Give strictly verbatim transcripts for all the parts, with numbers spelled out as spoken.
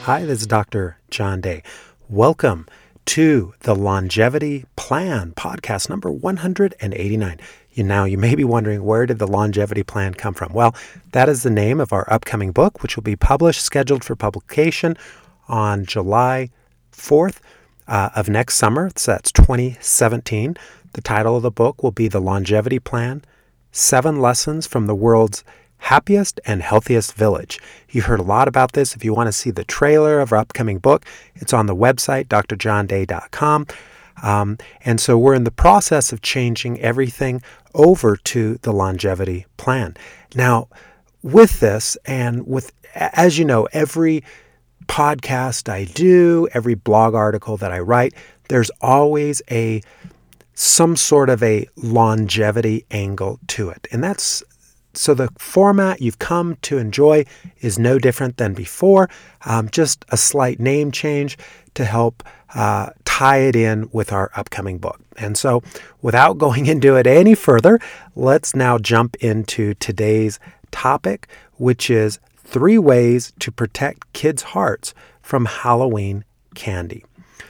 Hi, this is Doctor John Day. Welcome to the Longevity Plan, podcast number one hundred eighty-nine. You now, you may be wondering, where did the Longevity Plan come from? Well, that is the name of our upcoming book, which will be published, scheduled for publication on July fourth uh, of next summer. So that's twenty seventeen. The title of the book will be The Longevity Plan, Seven Lessons from the World's Happiest and Healthiest Village. You heard a lot about this. If you want to see the trailer of our upcoming book, it's on the website, d r john day dot com. Um, and so we're in the process of changing everything over to the Longevity Plan. Now, with this, and with, as you know, every podcast I do, every blog article that I write, there's always a some sort of a longevity angle to it. And that's So the format you've come to enjoy is no different than before, um, just a slight name change to help uh, tie it in with our upcoming book. And so without going into it any further, let's now jump into today's topic, which is three ways to protect kids' hearts from Halloween candy.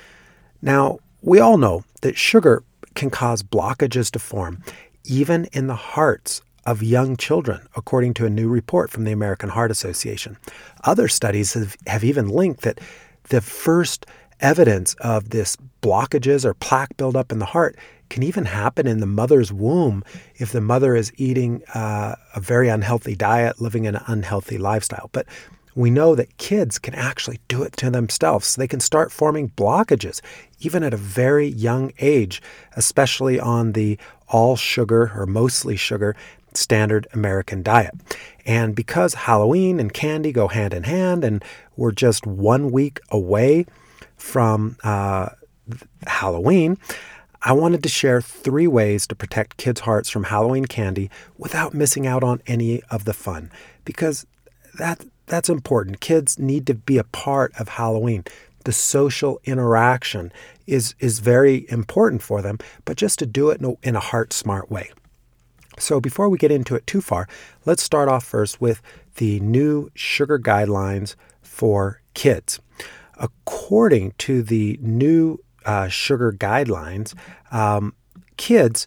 Now, we all know that sugar can cause blockages to form, even in the hearts of young children, according to a new report from the American Heart Association. Other studies have, have even linked that the first evidence of this blockages or plaque buildup in the heart can even happen in the mother's womb if the mother is eating uh, a very unhealthy diet, living an unhealthy lifestyle. But we know that kids can actually do it to themselves. So they can start forming blockages, even at a very young age, especially on the all sugar or mostly sugar standard American diet. And because Halloween and candy go hand in hand, and we're just one week away from uh, Halloween, I wanted to share three ways to protect kids' hearts from Halloween candy without missing out on any of the fun, because that that's important. Kids need to be a part of Halloween. The social interaction is is very important for them, but just to do it in a, in a heart-smart way. So before we get into it too far, let's start off first with the new sugar guidelines for kids. According to the new uh, sugar guidelines, um, kids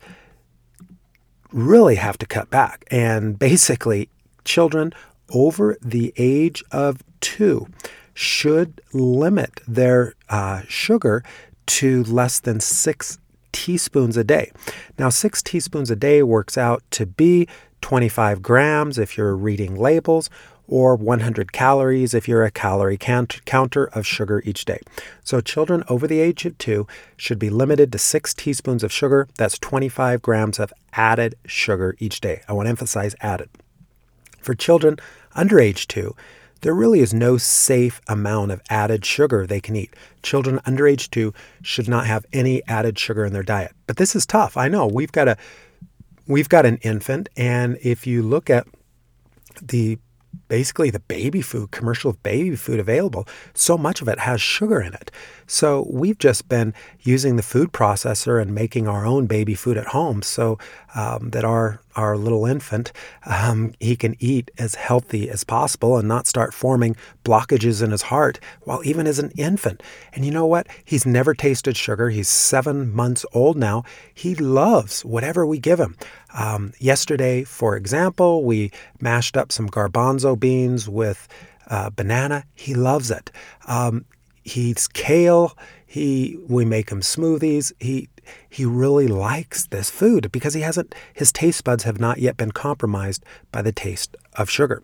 really have to cut back. And basically, children over the age of two should limit their uh, sugar to less than six teaspoons a day. Now, six teaspoons a day works out to be twenty-five grams if you're reading labels, or one hundred calories if you're a calorie count- counter of sugar each day. So children over the age of two should be limited to six teaspoons of sugar. That's twenty-five grams of added sugar each day. I want to emphasize added. For children under age two, there really is no safe amount of added sugar they can eat. Children under age two should not have any added sugar in their diet. But this is tough. I know we've got a we've got an infant, and if you look at the basically the baby food, commercial baby food available, so much of it has sugar in it. So we've just been using the food processor and making our own baby food at home so um, that our our little infant, um, he can eat as healthy as possible and not start forming blockages in his heart while even as an infant. And you know what? He's never tasted sugar. He's seven months old now. He loves whatever we give him. Um, yesterday, for example, we mashed up some garbanzo beans with uh, banana. He loves it. Um, he eats kale. He we make him smoothies. He he really likes this food because he hasn't his taste buds have not yet been compromised by the taste of sugar.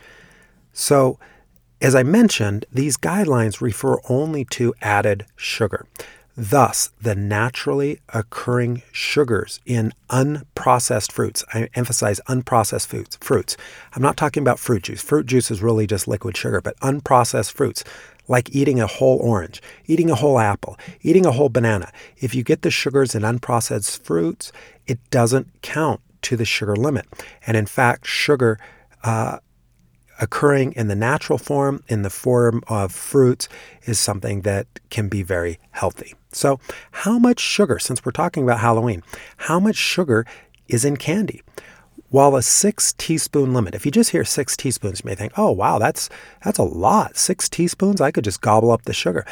So, as I mentioned, these guidelines refer only to added sugar. Thus, the naturally occurring sugars in unprocessed fruits. I emphasize unprocessed foods, fruits. I'm not talking about fruit juice. Fruit juice is really just liquid sugar, but unprocessed fruits, like eating a whole orange, eating a whole apple, eating a whole banana. If you get the sugars in unprocessed fruits, it doesn't count to the sugar limit. And in fact, sugar uh, occurring in the natural form, in the form of fruits, is something that can be very healthy. So how much sugar, since we're talking about Halloween, how much sugar is in candy? While a six teaspoon limit, if you just hear six teaspoons, you may think, oh, wow, that's that's a lot. Six teaspoons? I could just gobble up the sugar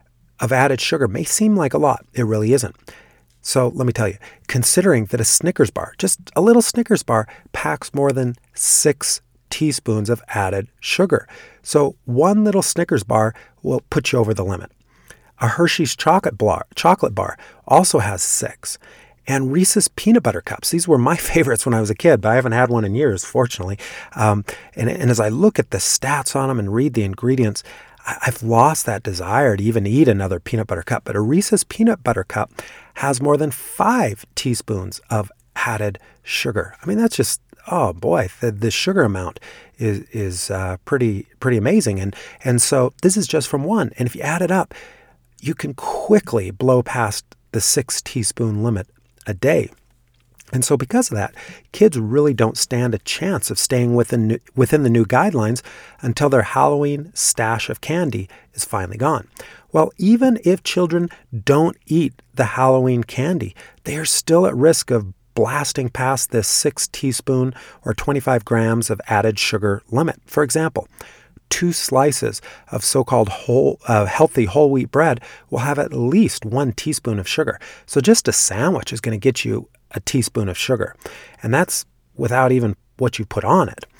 of added sugar. May seem like a lot. It really isn't. So let me tell you, considering that a Snickers bar, just a little Snickers bar, packs more than six teaspoons of added sugar. So one little Snickers bar will put you over the limit. A Hershey's chocolate bar, chocolate bar also has six. And Reese's peanut butter cups. These were my favorites when I was a kid, but I haven't had one in years, fortunately. Um, and, and as I look at the stats on them and read the ingredients, I, I've lost that desire to even eat another peanut butter cup. But a Reese's peanut butter cup has more than five teaspoons of added sugar. I mean, that's just, oh boy, the, the sugar amount is is uh, pretty pretty amazing. And and so this is just from one. And if you add it up, you can quickly blow past the six teaspoon limit a day. And so because of that, kids really don't stand a chance of staying within, within the new guidelines until their Halloween stash of candy is finally gone. Well, even if children don't eat the Halloween candy, they are still at risk of blasting past this six teaspoon or twenty-five grams of added sugar limit. For example, two slices of so-called whole, uh, healthy whole wheat bread will have at least one teaspoon of sugar. So just a sandwich is going to get you a teaspoon of sugar. And that's without even what you put on it.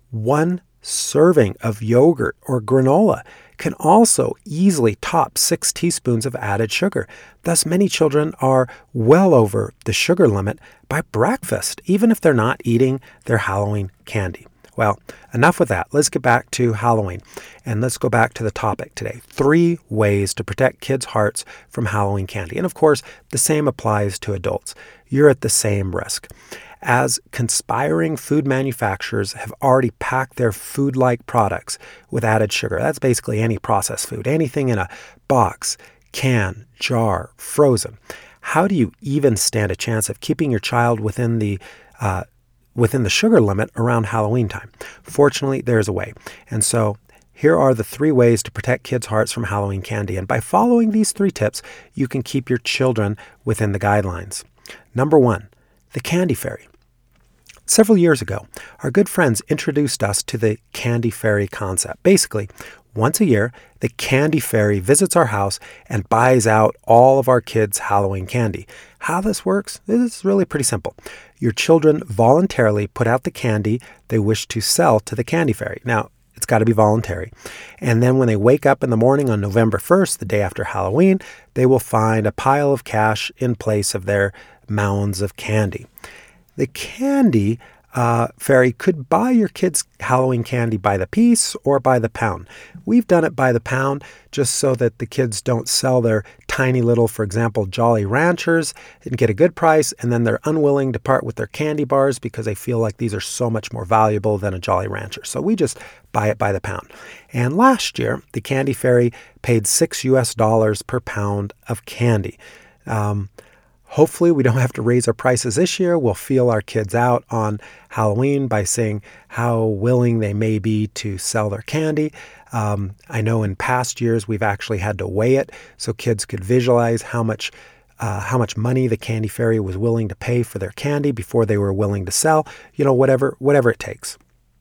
One serving of yogurt or granola can also easily top six teaspoons of added sugar. Thus, many children are well over the sugar limit by breakfast, even if they're not eating their Halloween candy. Well, enough with that. Let's get back to Halloween, and let's go back to the topic today. Three ways to protect kids' hearts from Halloween candy. And of course, the same applies to adults. You're at the same risk. As conspiring food manufacturers have already packed their food-like products with added sugar. That's basically any processed food, anything in a box, can, jar, frozen. How do you even stand a chance of keeping your child within the uh, within the sugar limit around Halloween time? Fortunately, there's a way. And so here are the three ways to protect kids' hearts from Halloween candy. And by following these three tips, you can keep your children within the guidelines. Number one, the Candy Fairy. Several years ago, our good friends introduced us to the Candy Fairy concept. Basically, once a year, the Candy Fairy visits our house and buys out all of our kids' Halloween candy. How this works is really pretty simple. Your children voluntarily put out the candy they wish to sell to the Candy Fairy. Now, it's got to be voluntary. And then when they wake up in the morning on November first, the day after Halloween, they will find a pile of cash in place of their mounds of candy. The Candy uh, Fairy could buy your kids' Halloween candy by the piece or by the pound. We've done it by the pound just so that the kids don't sell their tiny little, for example, Jolly Ranchers and get a good price, and then they're unwilling to part with their candy bars because they feel like these are so much more valuable than a Jolly Rancher. So we just buy it by the pound. And last year, the Candy Fairy paid six U S dollars per pound of candy. Um, Hopefully, we don't have to raise our prices this year. We'll feel our kids out on Halloween by seeing how willing they may be to sell their candy. Um, I know in past years, we've actually had to weigh it so kids could visualize how much uh, how much money the Candy Fairy was willing to pay for their candy before they were willing to sell, you know, whatever, whatever it takes.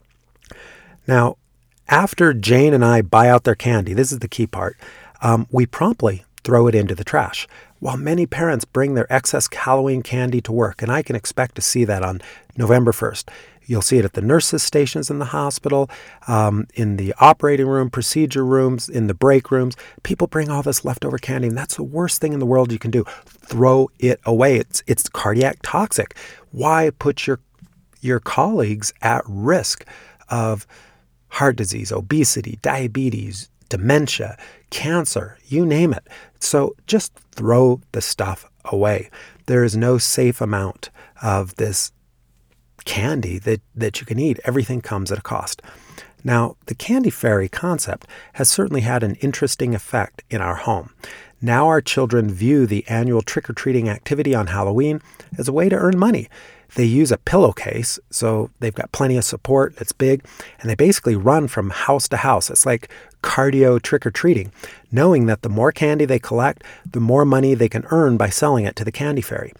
Now, after Jane and I buy out their candy, this is the key part, um, we promptly throw it into the trash. While many parents bring their excess Halloween candy to work, and I can expect to see that on November first. You'll see it at the nurses' stations in the hospital, um, in the operating room, procedure rooms, in the break rooms. People bring all this leftover candy, and that's the worst thing in the world you can do. Throw it away. It's it's cardiac toxic. Why put your your colleagues at risk of heart disease, obesity, diabetes, dementia, cancer, you name it? So just throw the stuff away. There is no safe amount of this candy that, that you can eat. Everything comes at a cost. Now, the Candy Fairy concept has certainly had an interesting effect in our home. Now our children view the annual trick-or-treating activity on Halloween as a way to earn money. They use a pillowcase, so they've got plenty of support, it's big, and they basically run from house to house. It's like cardio trick-or-treating, knowing that the more candy they collect, the more money they can earn by selling it to the Candy Fairy.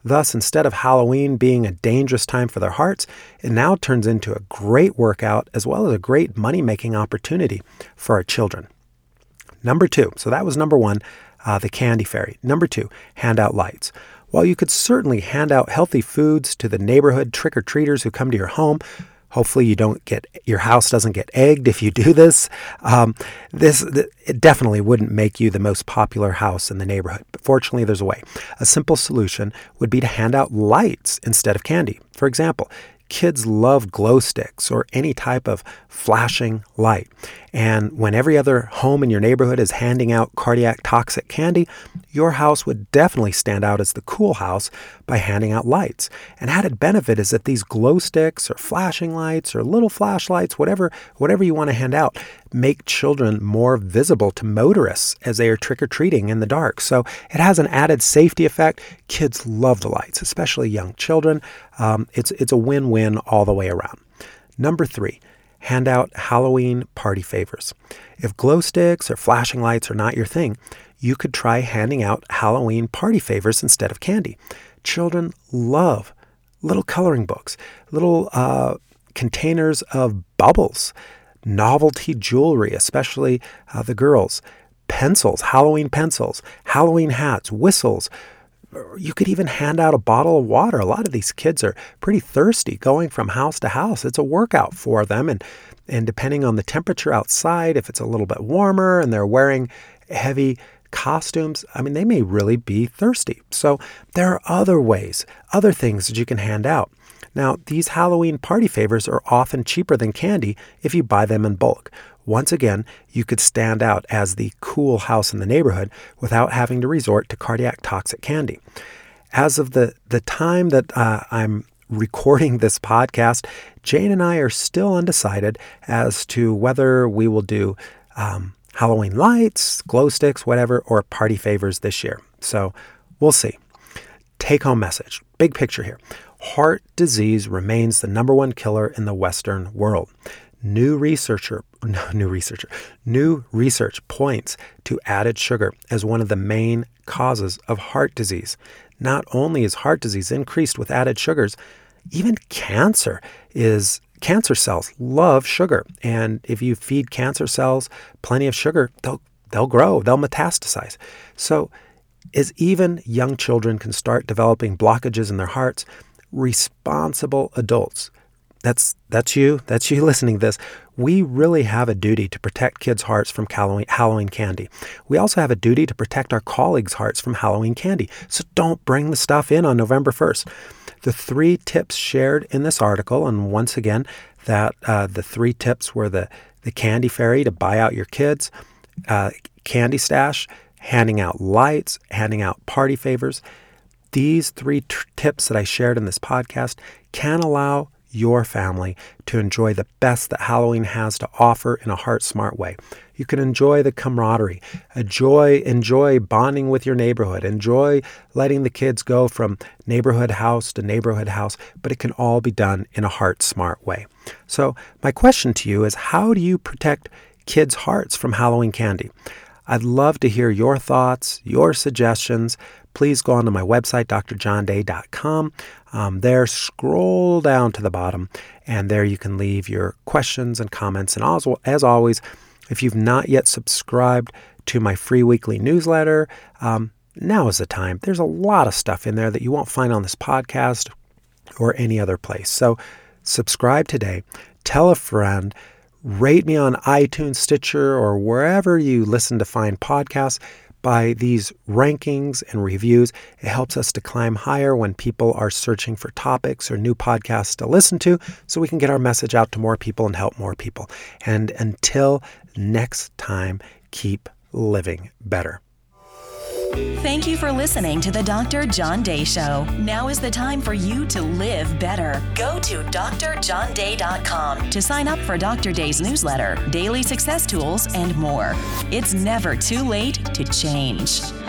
Thus, instead of Halloween being a dangerous time for their hearts, it now turns into a great workout as well as a great money-making opportunity for our children. Number two, so that was number one, uh, the candy fairy. Number two, hand out lights. While you could certainly hand out healthy foods to the neighborhood trick-or-treaters who come to your home, hopefully you don't get, your house doesn't get egged if you do this. Um, this it definitely wouldn't make you the most popular house in the neighborhood. But fortunately, there's a way. A simple solution would be to hand out lights instead of candy. For example, kids love glow sticks or any type of flashing light. And when every other home in your neighborhood is handing out cardiac toxic candy, your house would definitely stand out as the cool house by handing out lights. An added benefit is that these glow sticks or flashing lights or little flashlights, whatever, whatever you want to hand out, make children more visible to motorists as they are trick-or-treating in the dark. So it has an added safety effect. Kids love the lights, especially young children. Um, it's, it's a win-win all the way around. Number three, hand out Halloween party favors. If glow sticks or flashing lights are not your thing, you could try handing out Halloween party favors instead of candy. Children love little coloring books, little uh, containers of bubbles, novelty jewelry, especially uh, the girls, pencils, Halloween pencils, Halloween hats, whistles. You could even hand out a bottle of water. A lot of these kids are pretty thirsty going from house to house. It's a workout for them. And, and depending on the temperature outside, if it's a little bit warmer and they're wearing heavy costumes, I mean, they may really be thirsty. So there are other ways, other things that you can hand out. Now, these Halloween party favors are often cheaper than candy if you buy them in bulk. Once again, you could stand out as the cool house in the neighborhood without having to resort to cardiac toxic candy. As of the, the time that uh, I'm recording this podcast, Jane and I are still undecided as to whether we will do um, Halloween lights, glow sticks, whatever, or party favors this year. So we'll see. Take-home message. Big picture here. Heart disease remains the number one killer in the Western world. New researcher, no, new researcher, new research points to added sugar as one of the main causes of heart disease. Not only is heart disease increased with added sugars, even cancer is cancer cells love sugar. And if you feed cancer cells plenty of sugar, they'll they'll grow, they'll metastasize. So as even young children can start developing blockages in their hearts, responsible adults, That's that's you. That's you listening to this. We really have a duty to protect kids' hearts from Halloween, Halloween candy. We also have a duty to protect our colleagues' hearts from Halloween candy. So don't bring the stuff in on November first. The three tips shared in this article, and once again, that uh, the three tips were the, the candy fairy to buy out your kids, uh, candy stash, handing out lights, handing out party favors. These three t- tips that I shared in this podcast can allow your family to enjoy the best that Halloween has to offer in a heart-smart way. You can enjoy the camaraderie, enjoy, enjoy bonding with your neighborhood, enjoy letting the kids go from neighborhood house to neighborhood house, but it can all be done in a heart-smart way. So my question to you is, how do you protect kids' hearts from Halloween candy? I'd love to hear your thoughts, your suggestions. Please go onto my website, d r john day dot com. Um, there, scroll down to the bottom, and there you can leave your questions and comments. And also, as always, if you've not yet subscribed to my free weekly newsletter, um, now is the time. There's a lot of stuff in there that you won't find on this podcast or any other place. So subscribe today. Tell a friend. Rate me on iTunes, Stitcher, or wherever you listen to find podcasts. By these rankings and reviews, it helps us to climb higher when people are searching for topics or new podcasts to listen to, so we can get our message out to more people and help more people. And until next time, keep living better. Thank you for listening to the Doctor John Day Show. Now is the time for you to live better. Go to d r john day dot com to sign up for Doctor Day's newsletter, daily success tools, and more. It's never too late to change.